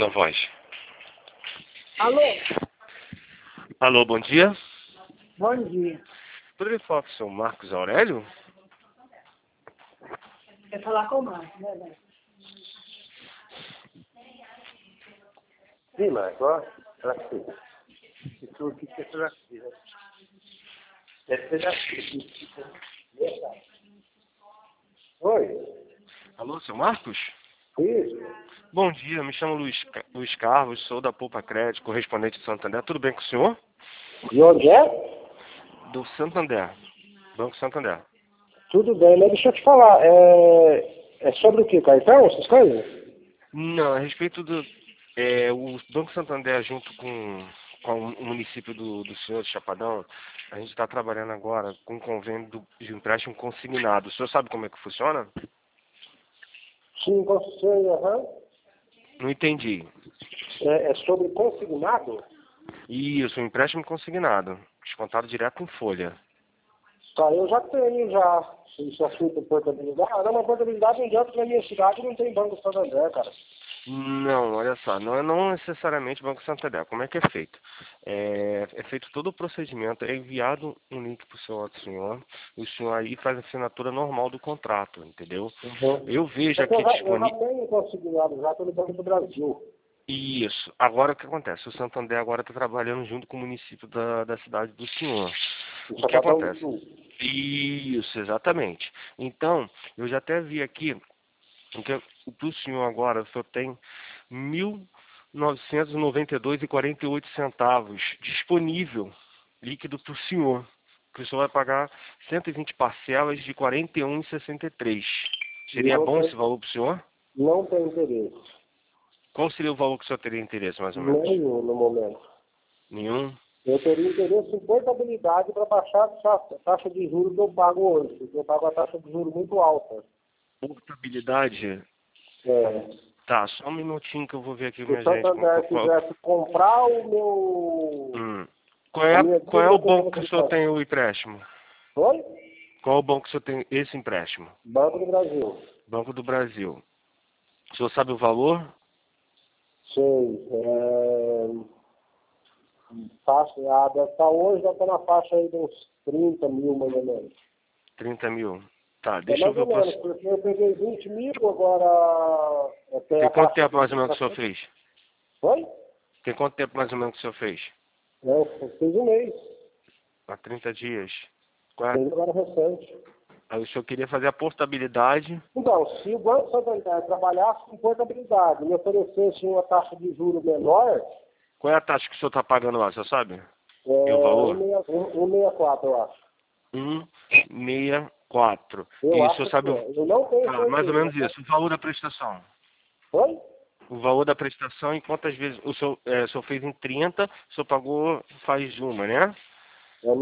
ouvindo a voz. Alô? Alô, bom dia. Bom dia. Poderia falar com o senhor Marcos Aurélio? Quer falar com o Marcos, né, velho? Sim, Marcos, ó. Aqui. Isso aqui que é por aqui, né? Deve ser daqui. Oi? Alô, seu Marcos? Isso? Bom dia, me chamo Luiz Carlos, sou da Poupa Crédito, correspondente de Santander. Tudo bem com o senhor? E onde é? Do Santander, Banco Santander. Tudo bem, mas deixa eu te falar. É sobre o que? Cartão, essas coisas? Não, a respeito do... o Banco Santander, junto com o município do senhor de Chapadão, a gente está trabalhando agora com um convênio de empréstimo consignado. O senhor sabe como é que funciona? Sim, você, aham. Não entendi. É sobre consignado? Isso, um empréstimo consignado, descontado direto em folha. Tá, eu já tenho já. Isso assunto de portabilidade. Ah, não, mas portabilidade não adianta, na minha cidade não tem Banco Santander, cara. Não, olha só, não necessariamente Banco Santander. Como é que é feito? É feito todo o procedimento, é enviado um link para o senhor aí faz a assinatura normal do contrato, entendeu? Uhum. Eu vejo É que eu aqui já disponível. tenho consignado já pelo Banco do Brasil. Isso. Agora o que acontece? O Santander agora está trabalhando junto com o município da cidade do senhor. O O que Chapadão do acontece? Sul. Isso, exatamente. Então, eu já até vi aqui que do senhor agora, o senhor tem 1.992,48 disponível, líquido para o senhor. Que o senhor vai pagar 120 parcelas de 41,63. Seria Não bom tem, esse valor para o senhor? não tem interesse. Qual seria o valor que o senhor teria interesse, mais ou menos? Nenhum no momento. Nenhum? Eu teria interesse em portabilidade para baixar a taxa de juros que eu pago hoje, porque eu pago uma taxa de juros muito alta. Portabilidade? É, Tá, só um minutinho que eu vou ver aqui, se o minha gente. Santander quisesse comprar o meu... a minha Qual é dívida o com banco que o senhor portabilidade. tem o empréstimo? Oi? Qual é o banco que o senhor tem esse empréstimo? Banco do Brasil. Banco do Brasil. O senhor sabe o valor? Sei. Faixa, deve estar hoje, deve estar na faixa aí de uns 30 mil, mais ou menos. 30 mil. Tá, É deixa eu mais ver ou o menos, processo. porque eu peguei 20 mil, agora tem Tem a quanto taxa tempo de mais ou menos que o senhor juros. fez? Oi? Tem quanto tempo mais ou menos que o senhor fez? Eu fiz um mês. Há 30 dias. Qual é? Fiz agora recente. Aí o senhor queria fazer a portabilidade. Então, se o Banco Santander trabalhasse com portabilidade e me oferecesse uma taxa de juros menor, Qual é a taxa que o senhor está pagando lá, o senhor sabe? E o valor? 164, eu acho. 164. Eu E o senhor acho que sabe o... é. Eu não tenho Tá, mais ou certeza. menos isso. O valor da prestação. Oi? O valor da prestação e quantas vezes... o senhor fez em 30, o senhor pagou faz uma, né? É,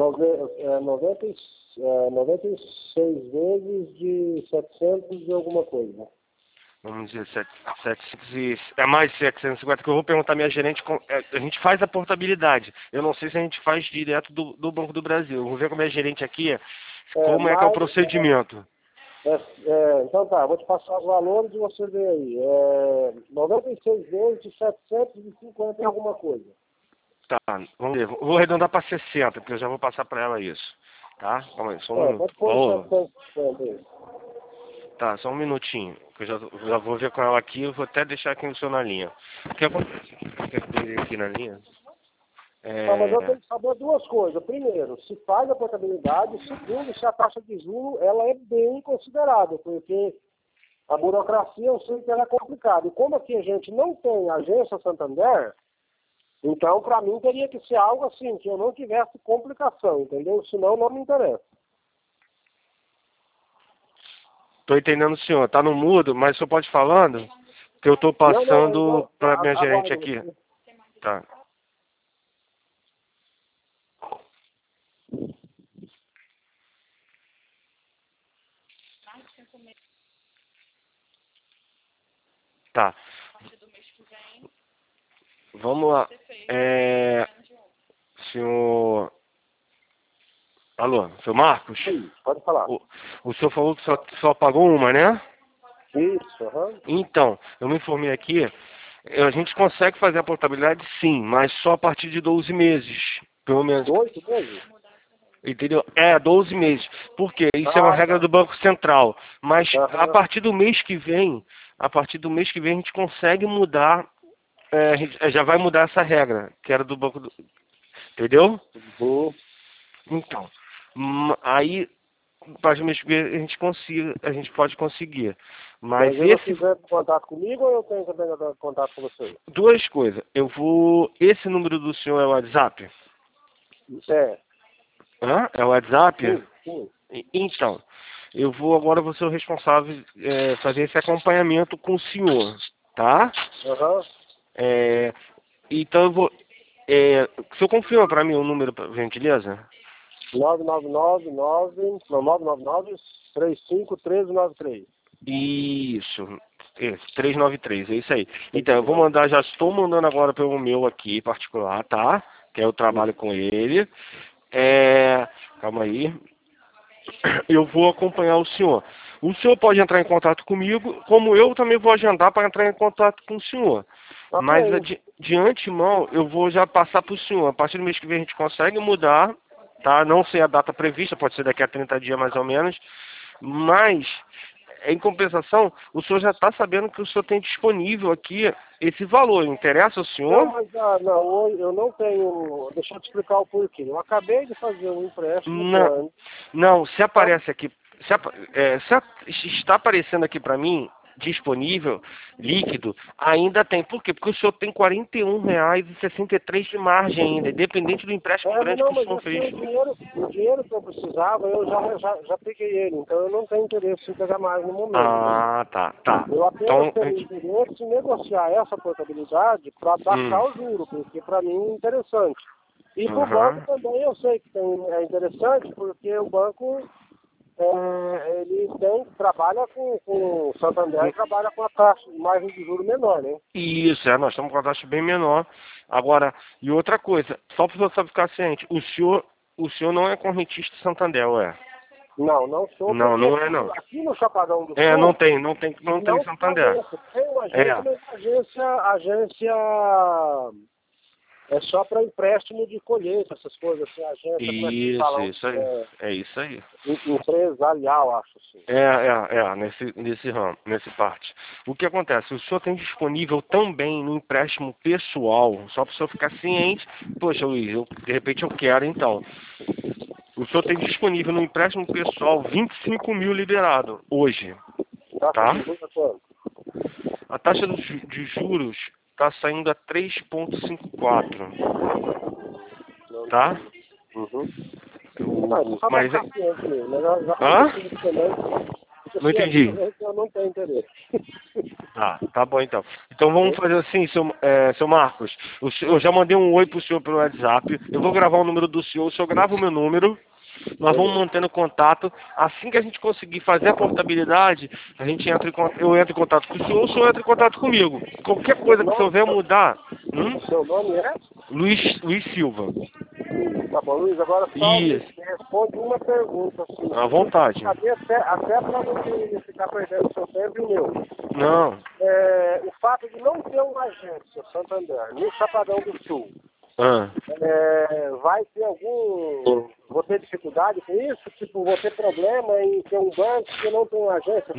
96 vezes de 700 e alguma coisa. Vamos dizer, 700 é mais de 750, que eu vou perguntar à minha gerente, a gente faz a portabilidade. Eu não sei se a gente faz direto do Banco do Brasil. Eu vou ver com a minha gerente aqui como é que é o procedimento. Então tá, vou te passar os valores e você vê aí. 96 vezes de 750 e alguma coisa. Tá, vamos ver. Vou arredondar para 60, porque eu já vou passar para ela isso. Tá? Calma aí, só um minuto. Pode pôr Ô, 750 aí. tá, só um minutinho, que eu já vou ver com ela aqui, eu vou até deixar aqui no seu na linha. O que acontece? Aqui na linha. Tá, mas eu tenho que saber duas coisas. Primeiro, se faz a portabilidade. Segundo, se a taxa de juros ela é bem considerável, porque a burocracia eu sei que ela é complicada. E como aqui a gente não tem agência Santander, então para mim teria que ser algo assim, que eu não tivesse complicação, entendeu? Senão não me interessa. Tô entendendo o senhor, tá no mudo, mas o senhor pode ir falando, que eu tô Não, passando para minha gerente aguardo aqui. você. Tá. Tá. Vamos lá. Senhor... Alô, senhor Marcos? Sim, pode falar. O senhor falou que só pagou uma, né? Isso, aham. Então, eu me informei aqui, A gente consegue fazer a portabilidade sim, mas só a partir de 12 meses, pelo menos. 8 meses? Entendeu? 12 meses. Por quê? Isso é uma Ah, regra tá. do Banco Central. Mas a Aham. partir do mês que vem, a gente consegue mudar, já vai mudar essa regra, que era do Banco do... Entendeu? Uhum. Então, aí, a partir do mês que vem a gente pode conseguir. Mas Mas eu não quiser contato comigo ou eu tenho que ter contato com você? duas coisas. Esse número do senhor é o WhatsApp? É. Hã? É o WhatsApp? Sim, sim. Então, agora vou ser o responsável fazer esse acompanhamento com o senhor, tá? Aham. É, então eu vou. O senhor confirma para mim o número, por gentileza? 999-351393. Isso. 393, é isso aí. Então, eu vou mandar, já estou mandando agora pelo meu aqui, particular, tá? Que eu trabalho com ele. Calma aí. Eu vou acompanhar o senhor. O senhor pode entrar em contato comigo, como eu também vou agendar para entrar em contato com o senhor. Mas Ok. de antemão, eu vou já passar para o senhor. A partir do mês que vem a gente consegue mudar, tá? Não sei a data prevista, pode ser daqui a 30 dias mais ou menos. Mas, em compensação, o senhor já está sabendo que o senhor tem disponível aqui esse valor. Interessa ao Não, senhor? mas não, hoje eu não tenho. Deixa eu te explicar o porquê. Eu acabei de fazer um empréstimo Não, grande. não, se Então, aparece aqui, se está aparecendo aqui para mim, disponível, líquido, ainda tem. Por quê? Porque o senhor tem R$ 41,63 de margem ainda, independente do empréstimo grande que não, o mas senhor assim, fez. o dinheiro que eu precisava, eu já peguei ele. Então eu não tenho interesse em pegar mais no momento. Ah, tá, tá. Eu apenas Então, tenho interesse em negociar essa portabilidade para baixar o juro, porque para mim é interessante. E para o banco aham. também eu sei que é interessante, porque o banco ele trabalha com o Santander, trabalha com a taxa de margem de juros menor, né? Isso, nós estamos com a taxa bem menor. Agora, e outra coisa, só para você ficar ciente, o senhor não é correntista Santander, ué? Não, não sou, Não, porque não é não. aqui no Chapadão do Não Sul tem, não tem não Santander. fornece. Tem uma É. agência, mas agência é só para empréstimo de colheita, essas coisas assim, agência, como é que falam? Isso aí. É isso aí. Empresarial, acho assim. Nesse ramo, nesse parte. O que acontece? O senhor tem disponível também no empréstimo pessoal, só para o senhor ficar ciente. Poxa, Luiz, de repente eu quero então. O senhor tem disponível no empréstimo pessoal 25 mil liberado hoje, Taxa tá? de juros é quanto? A taxa de juros está saindo a 3,54, Não tá? entendi. Uhum. Não, só para Mas ficar ciente mesmo, mas já hã? fica ciente também, fica Não ciente entendi. também que eu não tenho interesse. Tá bom então. Então vamos fazer assim, seu Marcos. Eu já mandei um oi pro senhor pelo WhatsApp. Eu vou gravar o número do senhor, o senhor grava o meu número. Nós vamos Beleza. mantendo contato. Assim que a gente conseguir fazer a portabilidade, eu entro em contato com o senhor entra em contato comigo. Qualquer Seu coisa que o senhor nome, venha mudar, seu nome é? Luiz Silva. Tá bom, Luiz, agora só me Isso, responde uma pergunta, assim. à vontade. Até para não ficar perdendo o seu tempo e o meu. Não. O fato de não ter uma agência Santander no Chapadão do Sul, Ah. vai ter vou ter dificuldade com isso? Tipo, vou ter problema em ter um banco que não tem uma agência?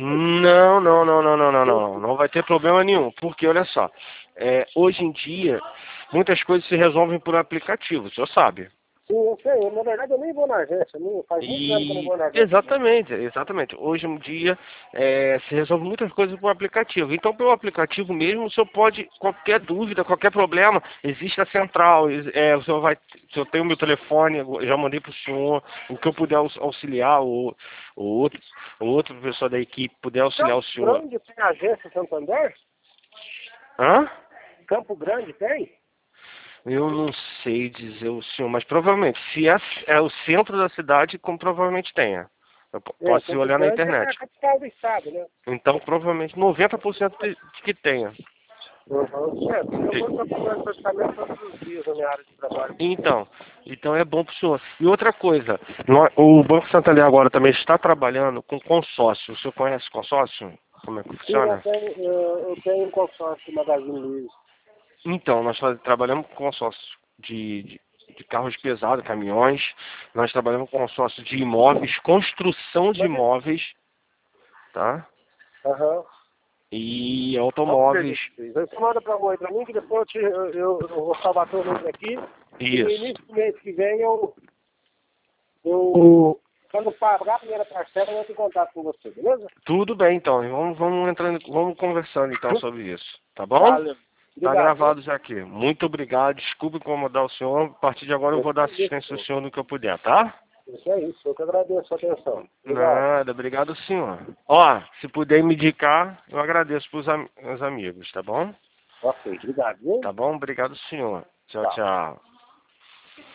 Não. Não vai ter problema nenhum. Porque, olha só, hoje em dia, muitas coisas se resolvem por aplicativo, o senhor sabe. Sim, eu sei. Na verdade, eu nem vou na agência. Faz muitos anos que eu não vou na agência. Exatamente. Hoje em dia se resolve muitas coisas por aplicativo. Então, pelo aplicativo mesmo, o senhor pode, qualquer dúvida, qualquer problema, existe a central. O senhor tem o meu telefone, eu já mandei para o senhor, o que eu puder auxiliar, ou outro pessoal da equipe puder auxiliar o Campo senhor. Grande tem agência Santander? Hã? Campo Grande tem? Eu não sei dizer o senhor, mas provavelmente, se é o centro da cidade, como provavelmente tenha. Pode se Campo olhar na Grande é internet. a capital do estado, né? Então, provavelmente, 90% de que tenha. Uhum. Eu vou em Campo Grande praticamente todos os dias na minha área de trabalho. Então é bom para o senhor. E outra coisa, o Banco Santander agora também está trabalhando com consórcio. O senhor conhece consórcio? Como é que Sim, funciona? eu tenho um consórcio de Magazine Luiza. Então, nós trabalhamos com consórcio de carros pesados, caminhões. Nós trabalhamos com consórcio de imóveis, construção de imóveis, tá? Aham. E Vamos ver, automóveis. você manda para mim, que depois eu vou salvar teu número aqui. E no Isso. início do mês que vem quando pagar a primeira parcela, eu entro em contato com você, beleza? Tudo bem, então. Vamos conversando então sobre isso, tá bom? Valeu. Tá Obrigado. gravado já aqui. Muito obrigado. Desculpe incomodar o senhor. A partir de agora eu vou dar assistência ao senhor no que eu puder, tá? Isso é isso. Eu que agradeço a sua atenção. Obrigado. Nada, obrigado, senhor. Ó, se puder me indicar, eu agradeço pros os amigos, tá bom? Ok, obrigado. Viu? Tá bom? Obrigado, senhor. Tchau, Tá. tchau.